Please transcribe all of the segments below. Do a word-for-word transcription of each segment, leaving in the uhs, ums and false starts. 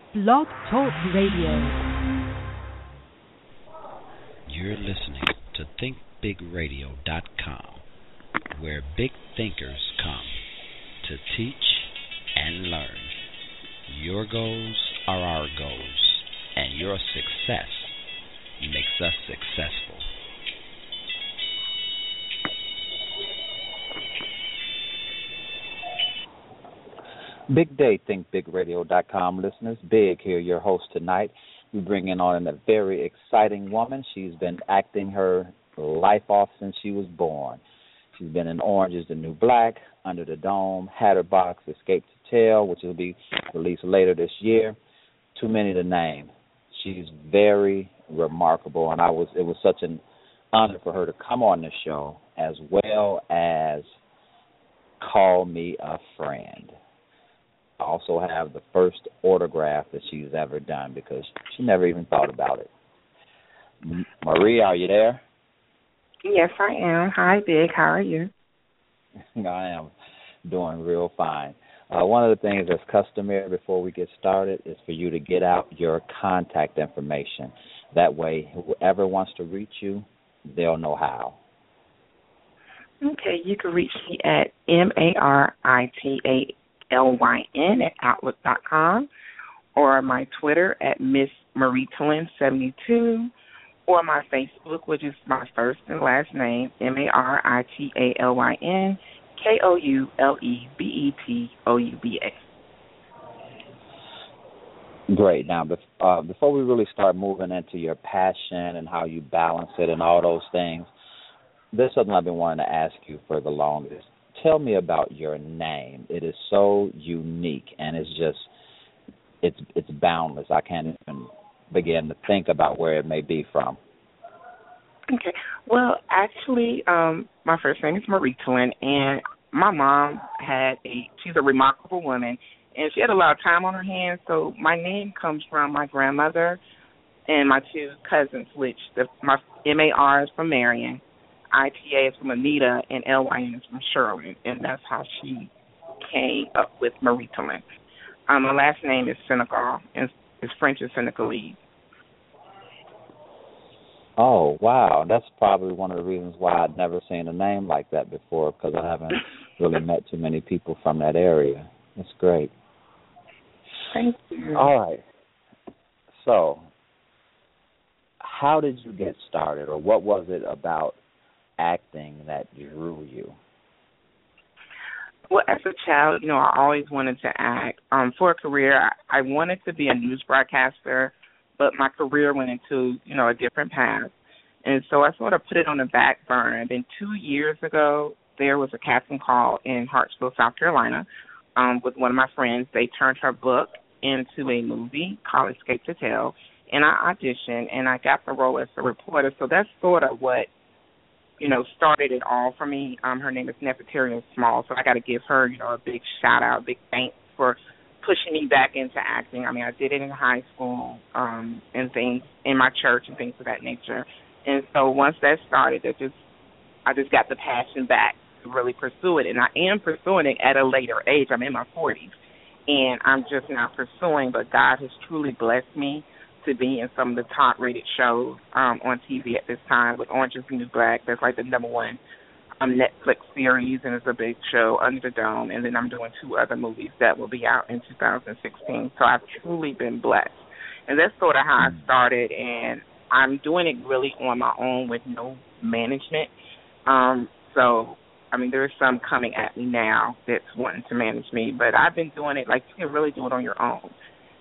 Blog Talk Radio. You're listening to think big radio dot com, where big thinkers come to teach and learn. Your goals are our goals, and your success makes us successful. Big day, think big radio dot com listeners. Big here, your host tonight. We bring in on a very exciting woman. She's been acting her life off since she was born. She's been in Orange is the New Black, Under the Dome, Hatterbox, Escape to Tell, which will be released later this year. Too many to name. She's very remarkable, and I was it was such an honor for her to come on the show, as well as call me a friend. I also have the first autograph that she's ever done because she never even thought about it. M- Marie, are you there? Yes, I am. Hi, Big. How are you? I am doing real fine. Uh, one of the things that's customary before we get started is for you to get out your contact information. That way, whoever wants to reach you, they'll know how. Okay, you can reach me at M A R I T A L Y N at outlook dot com, or my Twitter at Miss Maritalyn seventy-two, or my Facebook, which is my first and last name, M A R I T A L Y N K O U L E B E T O U B A. Great. Now, uh, before we really start moving into your passion and how you balance it and all those things, there's something I've been wanting to ask you for the longest. Tell me about your name. It is so unique, and it's just, it's it's boundless. I can't even begin to think about where it may be from. Okay. Well, actually, um, my first name is Maritalyn, and my mom had a, she's a remarkable woman, and she had a lot of time on her hands, so my name comes from my grandmother and my two cousins, which the, my M A R is from Marion, I T A is from Anita, and L Y N is from Shirley, and that's how she came up with Maritalyn. Um, my last name is Senegal, and it's French and Senegalese. Oh, wow. That's probably one of the reasons why I'd never seen a name like that before, because I haven't really met too many people from that area. That's great. Thank you. All right. So, how did you get started, or what was it about acting that drew you? Well, as a child, you know, I always wanted to act. Um, for a career, I, I wanted to be a news broadcaster, but my career went into, you know, a different path. And so I sort of put it on the back burner. And then two years ago, there was a casting call in Hartsville, South Carolina, um, with one of my friends. They turned her book into a movie called Escape to Tell, and I auditioned, and I got the role as a reporter. So that's sort of what, you know, started it all for me. Um, her name is Nefertarian Small, so I got to give her, you know, a big shout-out, big thanks for pushing me back into acting. I mean, I did it in high school um, and things, in my church and things of that nature. And so once that started, it just I just got the passion back to really pursue it. And I am pursuing it at a later age. I'm in my forties, and I'm just now pursuing, but God has truly blessed me to be in some of the top-rated shows um, on T V at this time, with Orange is the New Black. That's like the number one um, Netflix series, and it's a big show, Under the Dome. And then I'm doing two other movies that will be out in two thousand sixteen. So I've truly been blessed. And that's sort of how I started, and I'm doing it really on my own with no management. Um, so, I mean, there's some coming at me now that's wanting to manage me, but I've been doing it like you can really do it on your own.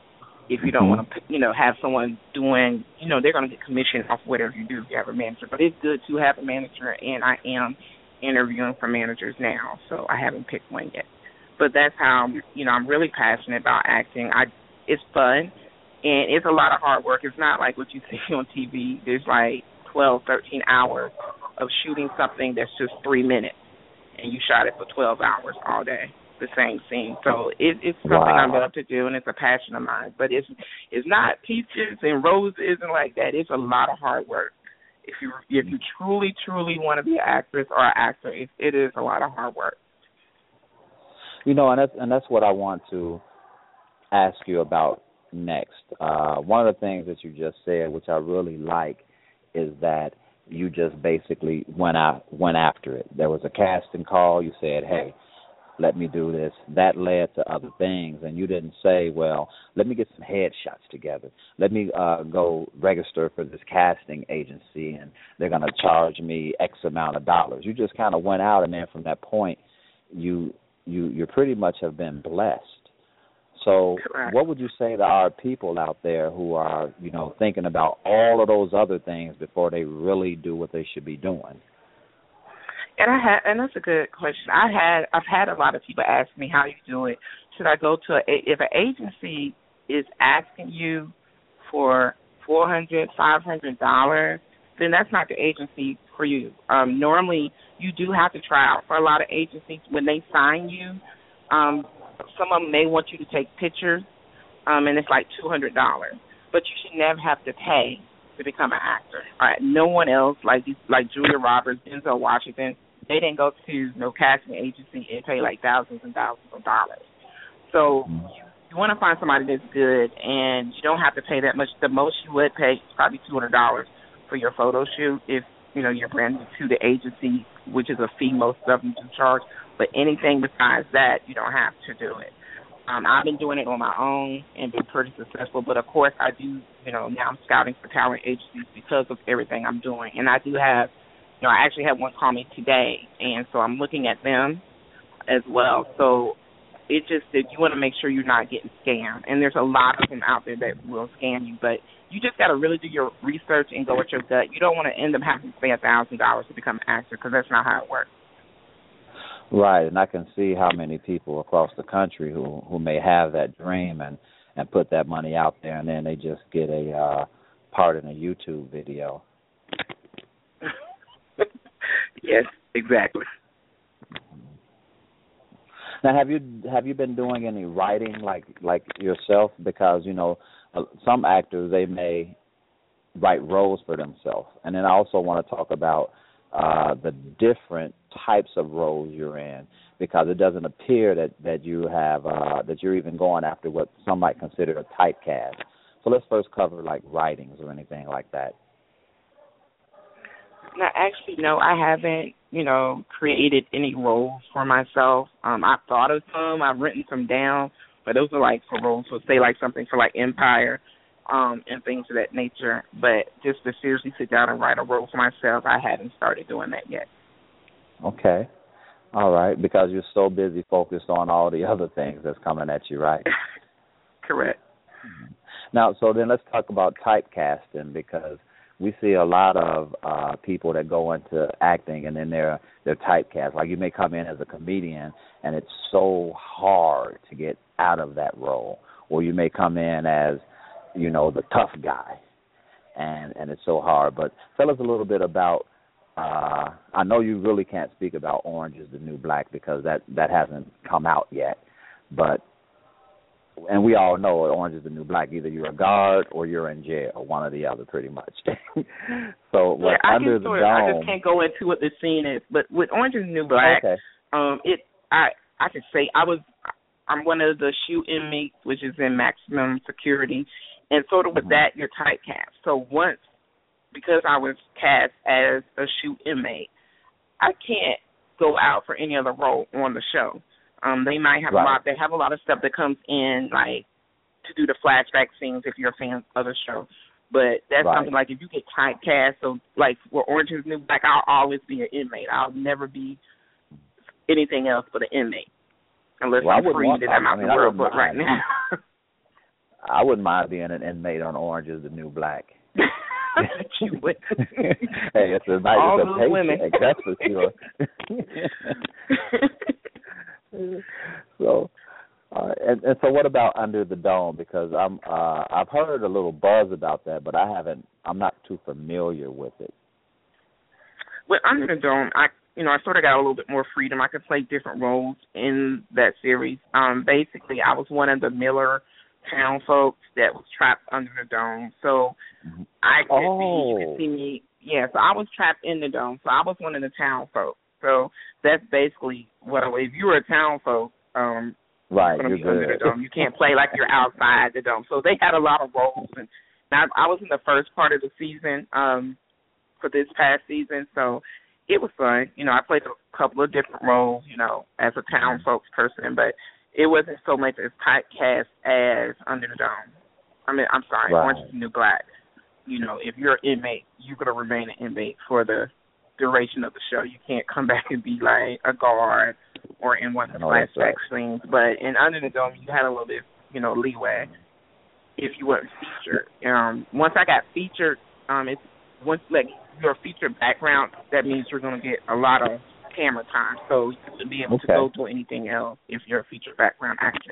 If you don't mm-hmm. want to, you know, have someone doing, you know, they're going to get commission off whatever you do if you have a manager. But it's good to have a manager, and I am interviewing for managers now, so I haven't picked one yet. But that's how, you know, I'm really passionate about acting. I, it's fun, and it's a lot of hard work. It's not like what you see on T V. There's like twelve, thirteen hours of shooting something that's just three minutes, and you shot it for twelve hours all day, the same scene. So it, it's something wow. I love to do, and it's a passion of mine. But it's it's not peaches and roses and like that. It's a lot of hard work. If you if you truly, truly want to be an actress or an actor, it, it is a lot of hard work. You know, and that's, and that's what I want to ask you about next? Uh, one of the things that you just said, which I really like, is that you just basically went out, went after it. There was a casting call. You said, "Hey, let me do this." That led to other things, and you didn't say, "Well, let me get some headshots together. Let me uh, go register for this casting agency, and they're going to charge me X amount of dollars." You just kind of went out, and then from that point, you you you pretty much have been blessed. So, Correct. What would you say to our people out there who are, you know, thinking about all of those other things before they really do what they should be doing? And I had, and that's a good question. I had, I've had a lot of people ask me, how you do it. Should I go to a, if an agency is asking you for four hundred, five hundred dollars, then that's not the agency for you. Um, normally, you do have to try out for a lot of agencies when they sign you. Um, some of them may want you to take pictures, um, and it's like two hundred dollars. But you should never have to pay to become an actor. All right, no one else, like like Julia Roberts, Denzel Washington, they didn't go to no casting agency and pay like thousands and thousands of dollars. So you, you want to find somebody that's good, and you don't have to pay that much. The most you would pay is probably two hundred dollars for your photo shoot if, you know, you're brand new to the agency, which is a fee most of them do charge. But anything besides that, you don't have to do it. Um, I've been doing it on my own and been pretty successful. But, of course, I do, you know, now I'm scouting for talent agencies because of everything I'm doing. And I do have, you know, I actually had one call me today, and so I'm looking at them as well. So it just that you want to make sure you're not getting scammed. And there's a lot of them out there that will scam you. But you just got to really do your research and go with your gut. You don't want to end up having to pay one thousand dollars to become an actor because that's not how it works. Right, and I can see how many people across the country who, who may have that dream and, and put that money out there, and then they just get a uh, part in a YouTube video. Yes, exactly. Now, have you have you been doing any writing like like yourself? Because you know, uh, some actors, they may write roles for themselves, and then I also want to talk about uh, the different types of roles you're in, because it doesn't appear that that you have uh, that you're even going after what some might consider a typecast. So let's first cover like writings or anything like that. No, actually, no, I haven't, you know, created any roles for myself. Um, I've thought of some. I've written some down, but those are like for roles. So say like something for like Empire um, and things of that nature. But just to seriously sit down and write a role for myself, I haven't started doing that yet. Okay. All right, because you're so busy focused on all the other things that's coming at you, right? Correct. Now, so then let's talk about typecasting, because we see a lot of uh, people that go into acting and then they're they're typecast. Like you may come in as a comedian and it's so hard to get out of that role, or you may come in as, you know, the tough guy, and and it's so hard. But tell us a little bit about. Uh, I know you really can't speak about Orange is the New Black because that that hasn't come out yet, but. And we all know Orange is the New Black. Either you're a guard or you're in jail, or one or the other, pretty much. So yeah, what, I under can the sort dome, of, I just can't go into what the scene is. But with Orange is the New Black, okay. um, it I I could say I was I'm one of the SHU inmates, which is in maximum security, and sort of with Mm-hmm. that you're typecast. So once because I was cast as a SHU inmate, I can't go out for any other role on the show. Um, they might have right. a lot. They have a lot of stuff that comes in, like to do the flashback scenes if you're a fan of the show. But that's right. something like if you get typecast, so like for Orange is the New Black, I'll always be an inmate. I'll never be anything else but an inmate, unless well, I'm I free want, that I'm I out mean, the I world. But mind. right now, I wouldn't mind being an inmate on Orange is the New Black. you would. Hey, it's a nice All it's a those paycheck, women. that's for sure. So, uh, and, and so, what about Under the Dome? Because I'm, uh, I've heard a little buzz about that, but I haven't. I'm not too familiar with it. With Under the Dome, I, you know, I sort of got a little bit more freedom. I could play different roles in that series. Um, basically, I was one of the Miller town folks that was trapped under the dome. So I could oh. be, you could see me. Yeah, so I was trapped in the dome. So I was one of the town folks. So that's basically what I was. If you were a town folk, um, Right, You're going to you're be under good. the dome. You can't play like you're outside the dome. So they had a lot of roles. And I, I was in the first part of the season um, for this past season, so it was fun. You know, I played a couple of different roles, you know, as a town folks person, but it wasn't so much as typecast as Under the Dome. I mean, I'm sorry, Right. Orange is the New Black. You know, if you're an inmate, you're going to remain an inmate for the duration of the show. You can't come back and be like a guard or in one of the flashback right. scenes. But in Under the Dome, you had a little bit, you know, leeway if you weren't featured. Um, once I got featured, um, it's once like your featured background, that means you're going to get a lot of camera time, so you should be able okay. to go to anything else if you're a featured background actor.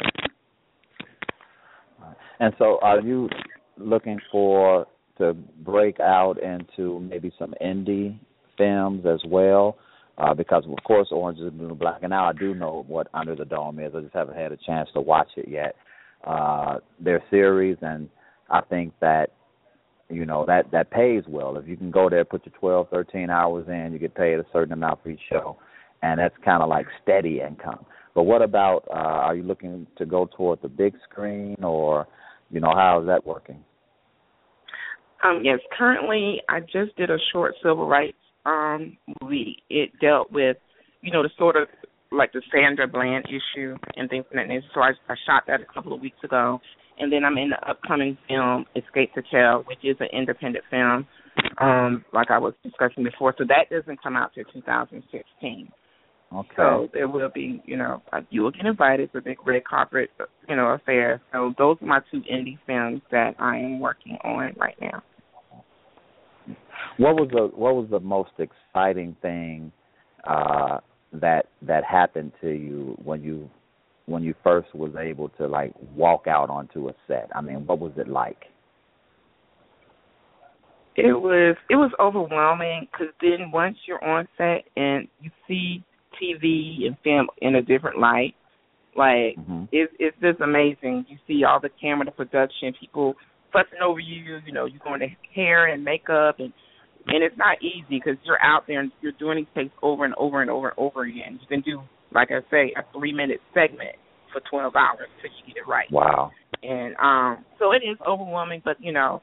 And so, are you looking for to break out into maybe some indie films as well? Uh, because of course, Orange is the New Black, and now I do know what Under the Dome is. I just haven't had a chance to watch it yet. Uh, their series, and I think that you know that that pays well. If you can go there, put your twelve, thirteen hours in, you get paid a certain amount for each show, and that's kind of like steady income. But what about, uh, are you looking to go toward the big screen, or, you know, how is that working? Um, yes, currently I just did a short civil rights um, movie. It dealt with, you know, the sort of like the Sandra Bland issue and things of that nature. So I, I shot that a couple of weeks ago. And then I'm in the upcoming film, Escape to Tell, which is an independent film, um, like I was discussing before. So that doesn't come out till two thousand sixteen. Okay. So there will be, you know, you will get invited to a big red carpet, you know, affair. So those are my two indie films that I am working on right now. What was the What was the most exciting thing uh, that that happened to you when you when you first was able to like walk out onto a set? I mean, what was it like? It was it was overwhelming because then once you're on set and you see T V and film in a different light, like mm-hmm. it's it's just amazing. You see all the camera, the production, people fussing over you. You know, you're going to hair and makeup, and and it's not easy because you're out there and you're doing these takes over and over and over and over again. You can do, like I say, a three minute segment for twelve hours till you get it right. Wow. And um, so it is overwhelming, but you know,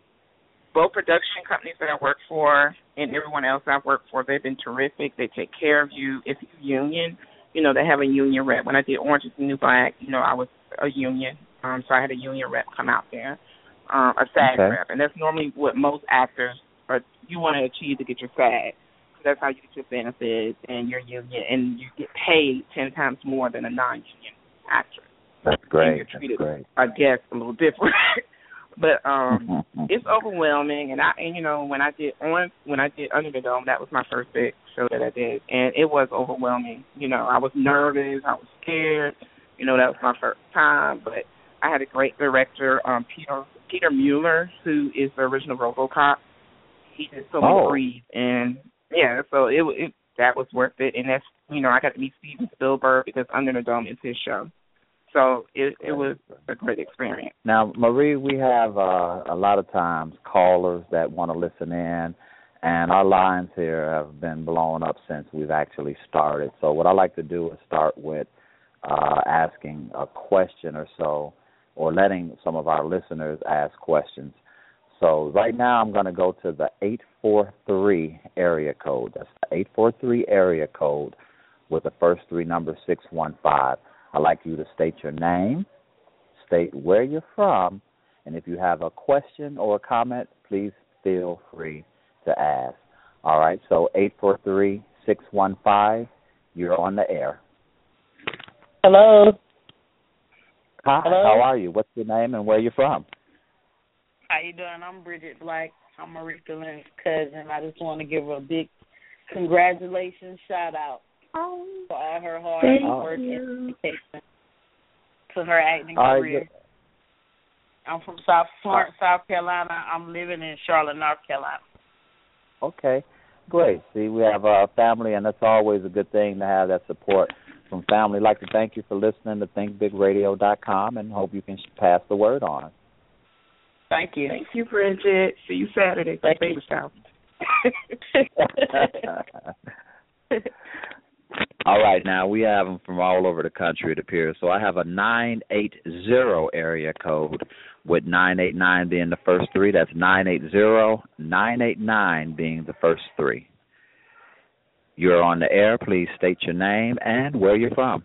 both production companies that I work for and everyone else I've worked for, they've been terrific. They take care of you. If you're union, you know, they have a union rep. When I did Orange is the New Black, you know, I was a union, um, so I had a union rep come out there, um, a SAG okay. rep. And that's normally what most actors are, you want to achieve to get your SAG. That's how you get your benefits and your union, and you get paid ten times more than a non-union actor. That's great. And you're treated, That's great. I guess, a little different. But um, it's overwhelming, and I, and you know, when I did on, when I did Under the Dome, that was my first big show that I did, and it was overwhelming. You know, I was nervous, I was scared. You know, that was my first time, but I had a great director, um, Peter Peter Mueller, who is the original RoboCop. He did so many oh. breathes, and yeah, so it, it that was worth it. And that's, you know, I got to meet Steven Spielberg because Under the Dome is his show. So it, it was a great experience. Now, Marie, we have uh, a lot of times callers that want to listen in, and our lines here have been blown up since we've actually started. So what I like to do is start with uh, asking a question or so, or letting some of our listeners ask questions. So right now I'm going to go to the eight four three area code. That's the eight four three area code with the first three numbers, six one five. I'd like you to state your name, state where you're from, and if you have a question or a comment, please feel free to ask. All right, so eight four three, six one five, you're on the air. Hello. Hi, Hello. How are you? What's your name and where you're from? How you doing? I'm Bridget Black. I'm Marika Lynn's cousin. I just want to give her a big congratulations, shout out. Oh, for all her hard thank work you. and dedication to her acting All right, career. I'm from South Florence, South Carolina. I'm living in Charlotte, North Carolina. Okay, great. See, we have a family, and that's always a good thing to have that support from family. I'd like to thank you for listening to think big radio dot com and hope you can pass the word on. Thank you. Thank you, Bridget. See you Saturday. Thank Baby you. shower. All right, now we have them from all over the country, it appears. So I have a nine eight zero area code with nine eight nine being the first three. That's nine eight zero, nine eight nine being the first three. You're on the air. Please state your name and where you're from.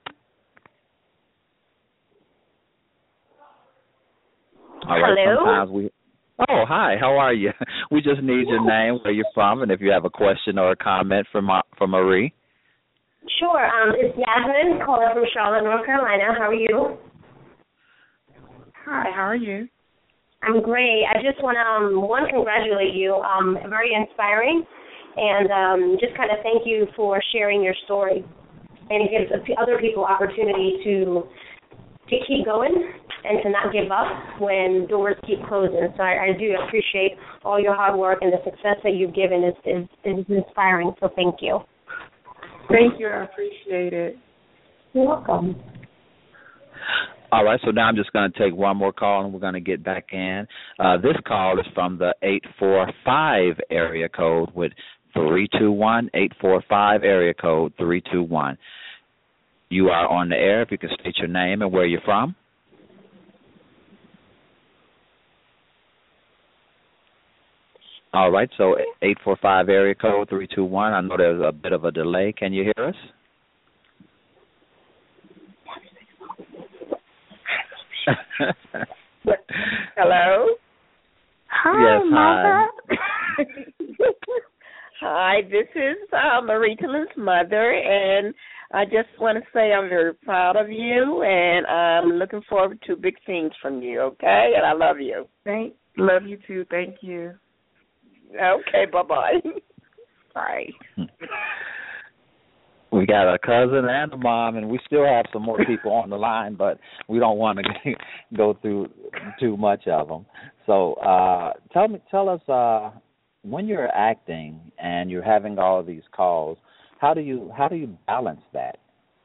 All right, Hello? sometimes we... Oh, hi, how are you? We just need your name, where you're from, and if you have a question or a comment for, Ma- for Marie. Sure. Um, it's Yasmin calling from Charlotte, North Carolina. How are you? Hi, how are you? I'm great. I just want to, um, one, congratulate you. Um, very inspiring. And um, just kind of thank you for sharing your story. And it gives other people opportunity to to keep going and to not give up when doors keep closing. So I, I do appreciate all your hard work, and the success that you've given is, is, is inspiring. So thank you. Thank you. I appreciate it. You're welcome. All right, so now I'm just going to take one more call, and we're going to get back in. Uh, this call is from the eight four five area code with three two one, eight four five area code three two one. You are on the air. If you can state your name and where you're from. All right, so eight four five area code three two one. I know there's a bit of a delay. Can you hear us? Hello? Hi, yes, Mother. Hi. Hi, this is uh, Marie Tillin's mother, and I just want to say I'm very proud of you, and I'm looking forward to big things from you, okay? And I love you. Thank, love you too. Thank you. Okay, bye-bye. Bye. We got a cousin and a mom, and we still have some more people on the line, but we don't want to go through too much of them. So, uh, tell me, tell us, uh, when you're acting and you're having all of these calls, how do you how do you balance that?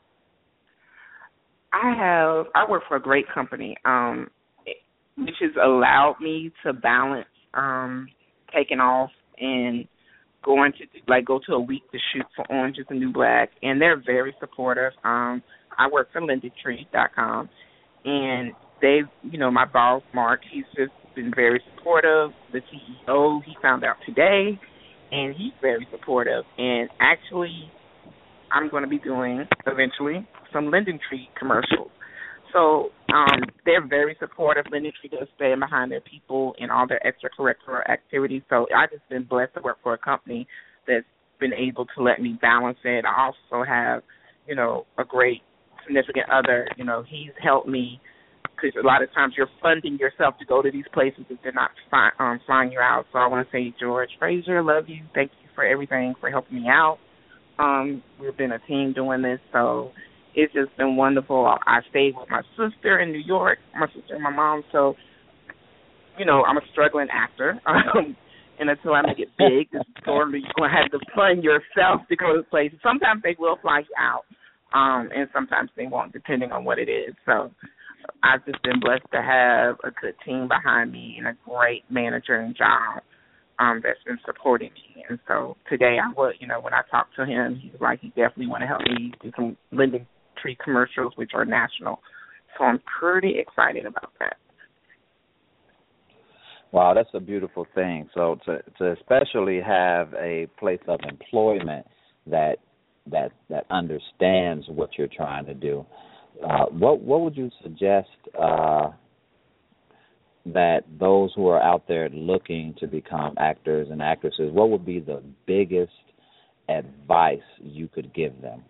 I have I work for a great company, um, which has allowed me to balance um, taking off and going to like go to a week to shoot for Orange Is the New Black, and they're very supportive. Um, I work for Linden Tree dot com, and they, you know, my boss Mark, he's just been very supportive. The C E O, he found out today, and he's very supportive. And actually, I'm going to be doing eventually some Linden Tree commercials. So um, they're very supportive. Linden Tree does stand behind their people in all their extracurricular activities. So I've just been blessed to work for a company that's been able to let me balance it. I also have, you know, a great significant other. You know, he's helped me because a lot of times you're funding yourself to go to these places if they're not fly, um, flying you out. So I want to say, George Fraser, love you. Thank you for everything, for helping me out. Um, we've been a team doing this, so it's just been wonderful. I stayed with my sister in New York, my sister and my mom. So, you know, I'm a struggling actor. Um, and until I make it big, it's sort of, you're going to have to fund yourself to go to places. Sometimes they will fly you out, um, and sometimes they won't, depending on what it is. So I've just been blessed to have a good team behind me and a great manager and job um, that's been supporting me. And so today I would, you know, when I talked to him, he was like, he definitely want to help me do some Linden Tree commercials, which are national. So I'm pretty excited about that. Wow, that's a beautiful thing. So to to especially have a place of employment that that that understands what you're trying to do. Uh, what what would you suggest uh, that those who are out there looking to become actors and actresses, what would be the biggest advice you could give them?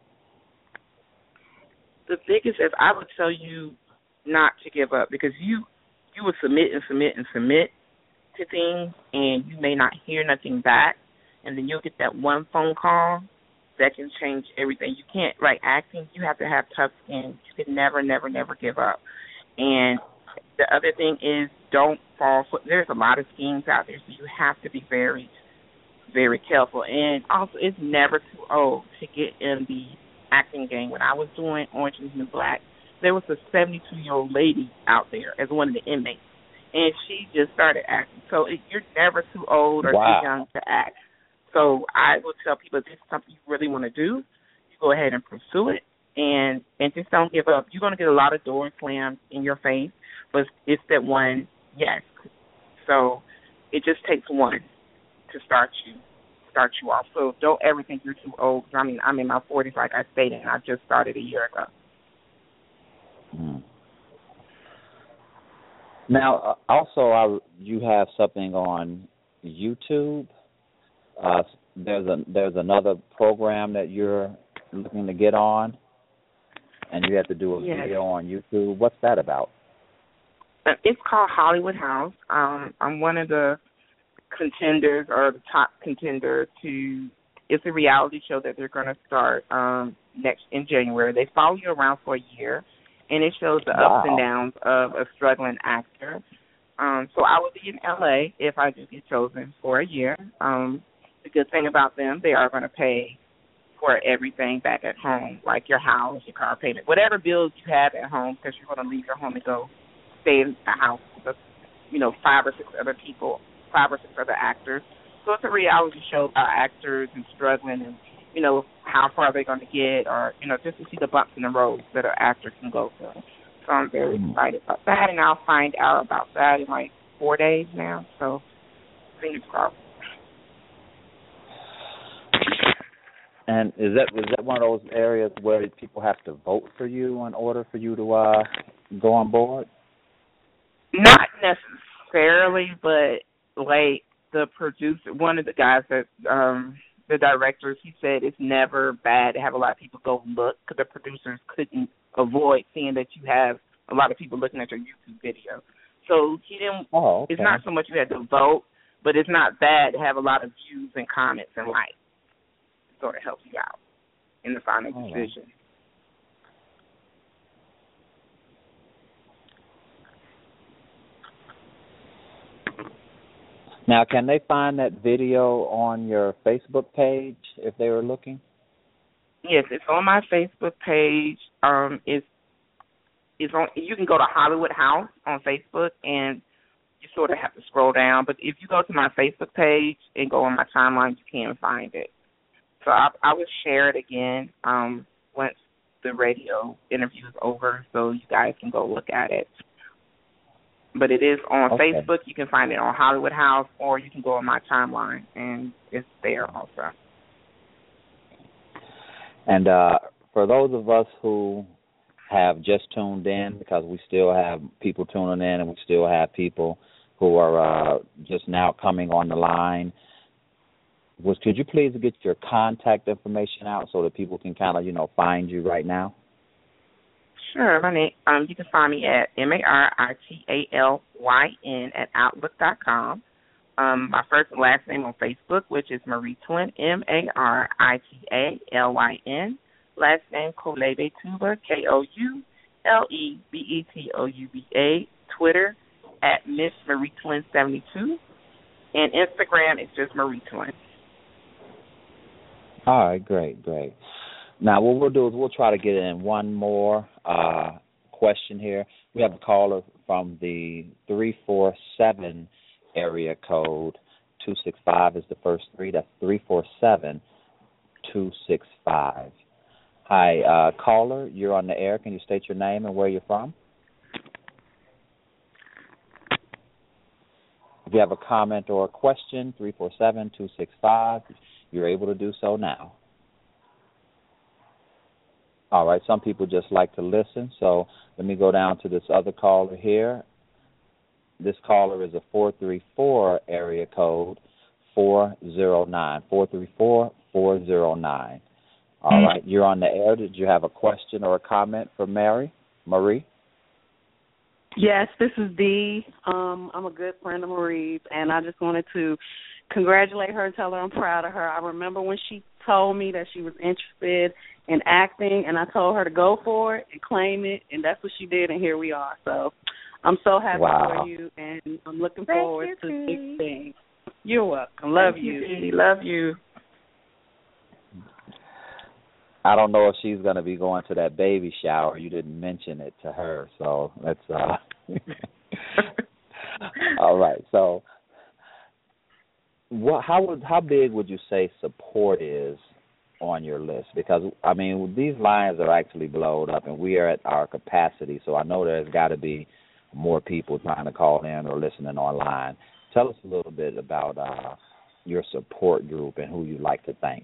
The biggest is I would tell you not to give up, because you you will submit and submit and submit to things, and you may not hear nothing back, and then you'll get that one phone call that can change everything. You can't, like acting, you have to have tough skin. You can never, never, never give up. And the other thing is, don't fall for, there's a lot of schemes out there, so you have to be very, very careful. And also, it's never too old to get in the acting game. When I was doing Orange Is the New Black, there was a seventy-two-year-old lady out there as one of the inmates, and she just started acting. So it, you're never too old or wow. too young to act. So I would tell people, if this is something you really want to do, you go ahead and pursue it, and and just don't give up. You're going to get a lot of doors slammed in your face, but it's that one yes. So it just takes one to start you start you off. So don't ever think you're too old. I mean, I'm in my forties, like I stated, and I just started a year ago. Mm. Now, uh, also, I, you have something on YouTube. Uh, there's a there's another program that you're looking to get on, and you have to do a yes. video on YouTube. What's that about? It's called Hollywood House. Um, I'm one of the contenders, or the top contender to. It's a reality show that they're going to start um, next in January. They follow you around for a year, and it shows the wow. ups and downs of a struggling actor. Um, so I will be in L A if I do get chosen for a year. Um, the good thing about them, they are going to pay for everything back at home, like your house, your car payment, whatever bills you have at home, because you're going to leave your home and go stay in a house with, you know, five or six other people, five or six other actors. So it's a reality show about actors and struggling and, you know, how far they're going to get, or, you know, just to see the bumps in the road that an actor can go through. So I'm very excited about that, and I'll find out about that in like four days now. So fingers crossed. And is that is that one of those areas where people have to vote for you in order for you to uh, go on board? Not necessarily, but like the producer, one of the guys that, um, the directors, he said it's never bad to have a lot of people go look, because the producers couldn't avoid seeing that you have a lot of people looking at your YouTube video. So he didn't. Oh, okay. It's not so much you had to vote, but it's not bad to have a lot of views and comments and likes. It sort of helps you out in the final oh, decision. Now, can they find that video on your Facebook page if they were looking? Yes, it's on my Facebook page. Um, it's it's on. You can go to Hollywood House on Facebook, and you sort of have to scroll down. But if you go to my Facebook page and go on my timeline, you can find it. So I, I will share it again um, once the radio interview is over, so you guys can go look at it. But it is on okay. Facebook. You can find it on Hollywood House, or you can go on my timeline, and it's there also. And uh, for those of us who have just tuned in, because we still have people tuning in and we still have people who are uh, just now coming on the line, was could you please get your contact information out so that people can kind of, you know, find you right now? Sure. My name, um, you can find me at M A R I T A L Y N at outlook dot com. Um, my first and last name on Facebook, which is Marie Twin, M A R I T A L Y N. Last name, Kolebe Tuba, K O U L E B E T O U B A. Twitter, at Miss Marie Twin seventy-two. And Instagram is just Marie Twin. All right, great, great. Now, what we'll do is we'll try to get in one more uh, question here. We have a caller from the three four seven area code. two six five is the first three. That's three four seven two six five. Hi, uh, caller, you're on the air. Can you state your name and where you're from? If you have a comment or a question, three four seven two six five, you're able to do so now. All right, some people just like to listen, so let me go down to this other caller here. This caller is a four three four area code, four zero nine, four three four, four zero nine. All right, you're on the air. Did you have a question or a comment for Mary, Marie? Yes, this is Dee. Um, I'm a good friend of Marie's, and I just wanted to congratulate her and tell her I'm proud of her. I remember when she told me that she was interested in acting, and I told her to go for it and claim it, and that's what she did, and here we are. So I'm so happy wow. for you, and I'm looking Thank forward you, to Dee. big things. You're welcome. Love Thank you. you. Dee. Love you. I don't know if she's going to be going to that baby shower. You didn't mention it to her, so let's. Uh, all right. So, what? How would? How big would you say support is on your list? Because, I mean, these lines are actually blowed up, and we are at our capacity, so I know there's got to be more people trying to call in or listening online. Tell us a little bit about uh, your support group and who you'd like to thank.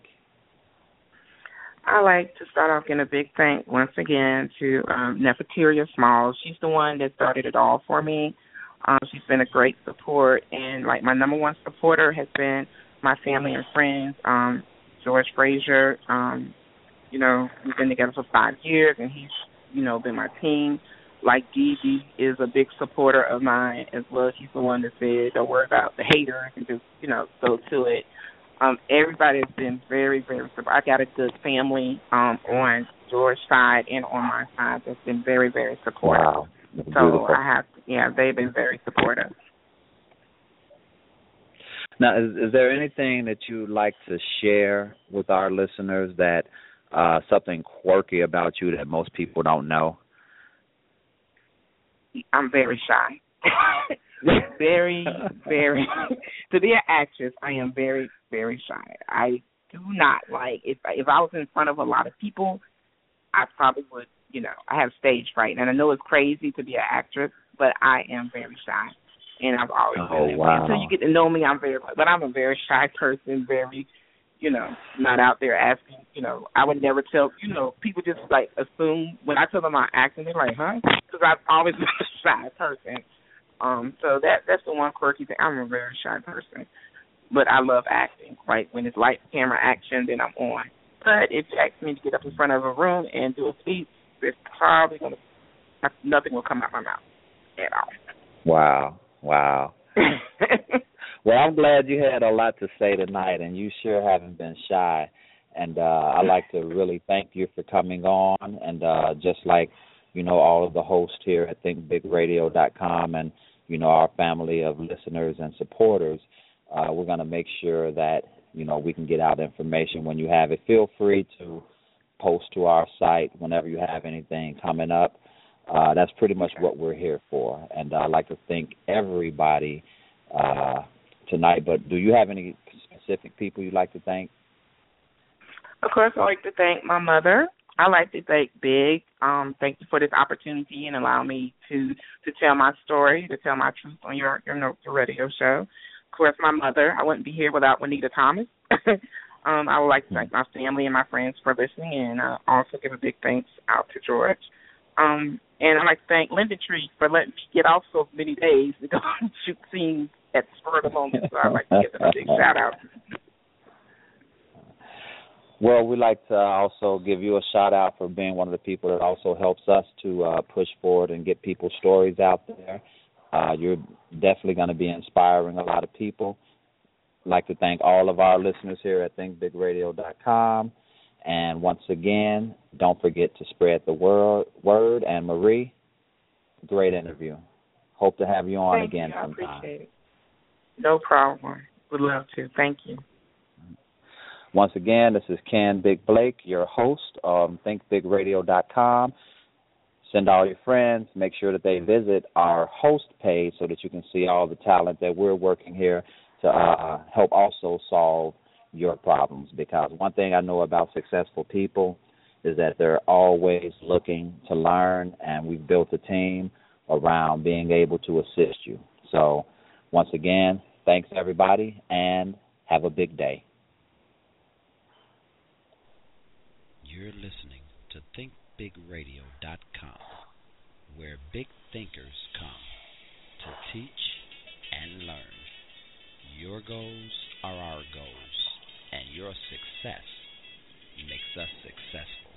I like to start off in a big thank once again to um, Neferteria Smalls. She's the one that started it all for me. Um, she's been a great support, and like my number one supporter has been my family and friends. Um, George Frazier, um, you know, we've been together for five years, and he's, you know, been my team. Like Dee Dee is a big supporter of mine as well. She's the one that said, "Don't worry about the haters and just, you know, go to it." Um, everybody has been very, very supportive. I got a good family um, on George's side and on my side that's been very, very supportive. Wow. So Beautiful. I have, yeah, they've been very supportive. Now, is, is there anything that you'd like to share with our listeners that uh, something quirky about you that most people don't know? I'm very shy. very, very. To be an actress, I am very, very shy. I do not like, if if I was in front of a lot of people, I probably would, you know, I have stage fright. And I know it's crazy to be an actress, but I am very shy. And I've always oh, been that wow. way. Until you get to know me, I'm very, but I'm a very shy person, very, you know, not out there asking, you know, I would never tell, you know, people just like assume when I tell them I'm acting, they're like, huh? Because I've always been a shy person. Um, so that that's the one quirky thing. I'm a very shy person, but I love acting. Like when it's light camera action, then I'm on. But if you ask me to get up in front of a room and do a speech, it's probably gonna nothing will come out my mouth at all. Wow, wow. Well, I'm glad you had a lot to say tonight, and you sure haven't been shy. And uh, I'd like to really thank you for coming on, and uh, just like, you know, all of the hosts here at think big radio dot com and, you know, our family of listeners and supporters, uh, we're going to make sure that, you know, we can get out information when you have it. Feel free to post to our site whenever you have anything coming up. Uh, that's pretty much what we're here for. And I'd like to thank everybody uh, tonight. But do you have any specific people you'd like to thank? Of course, I'd like to thank my mother. I'd like to thank Big. Um, thank you for this opportunity and allow me to, to tell my story, to tell my truth on your, your, your radio show. Of course, my mother. I wouldn't be here without Juanita Thomas. um, I would like to thank my family and my friends for listening, and uh, also give a big thanks out to George. Um, and I'd like to thank Linda Tree for letting me get off so many days to go shoot scenes at the spur of the moment. So I'd like to give them a big shout out. Well, we'd like to also give you a shout-out for being one of the people that also helps us to uh, push forward and get people's stories out there. Uh, you're definitely going to be inspiring a lot of people. I'd like to thank all of our listeners here at think big radio dot com. And once again, don't forget to spread the word. word. And, Marie, great interview. Hope to have you on Thank again you. I sometime. appreciate it. No problem. Would love to. Thank you. Once again, this is Ken Big Blake, your host of think big radio dot com. Send all your friends. Make sure that they visit our host page so that you can see all the talent that we're working here to uh, help also solve your problems. Because one thing I know about successful people is that they're always looking to learn, and we've built a team around being able to assist you. So once again, thanks, everybody, and have a big day. You're listening to think big radio dot com, where big thinkers come to teach and learn. Your goals are our goals, and your success makes us successful.